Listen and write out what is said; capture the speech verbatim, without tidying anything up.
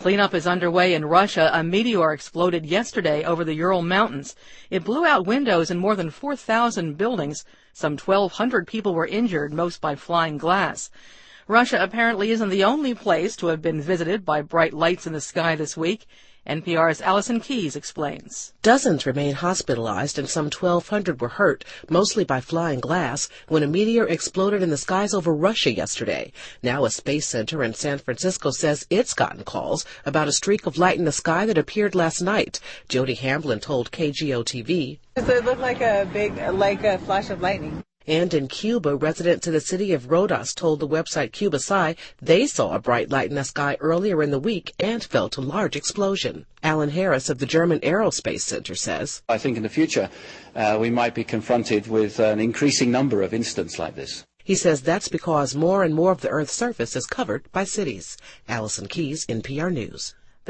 Cleanup is underway in Russia. A meteor exploded yesterday over the Ural Mountains. It blew out windows in more than four thousand buildings. Some twelve hundred people were injured, most by flying glass. Russia apparently isn't the only place to have been visited by bright lights in the sky this week. N P R's Allison Keyes explains. Dozens remain hospitalized and some twelve hundred were hurt, mostly by flying glass, when a meteor exploded in the skies over Russia yesterday. Now a space center in San Francisco says it's gotten calls about a streak of light in the sky that appeared last night. Jody Hamblin told K G O T V. It looked like a big, like a flash of lightning. And in Cuba, residents in the city of Rodas told the website Cubasci they saw a bright light in the sky earlier in the week and felt a large explosion. Alan Harris of the German Aerospace Center says, I think in the future uh, we might be confronted with an increasing number of incidents like this. He says that's because more and more of the Earth's surface is covered by cities. Allison Keyes, N P R News.